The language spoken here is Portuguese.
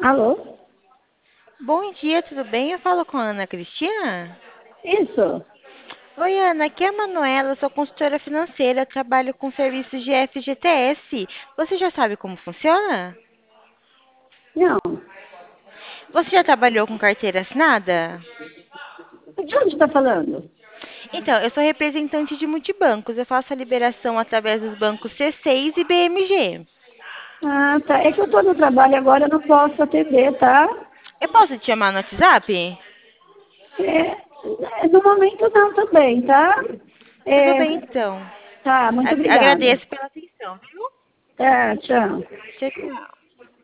Alô? Bom dia, tudo bem? Eu falo com a Ana Cristina. Isso? Oi, Ana, aqui é a Manuela, eu sou consultora financeira, trabalho com serviços de FGTS. Você já sabe como funciona? Não. Você já trabalhou com carteira assinada? De onde está falando? Então, eu sou representante de multibancos, eu faço a liberação através dos bancos C6 e BMG. Ah, tá. É que eu estou no trabalho agora, eu não posso atender, tá? Eu posso te chamar no WhatsApp? No momento não também, tá? Tudo É, bem, então. tá, muito obrigada. Agradeço pela atenção, viu? Tá, tchau. Tchau, tchau.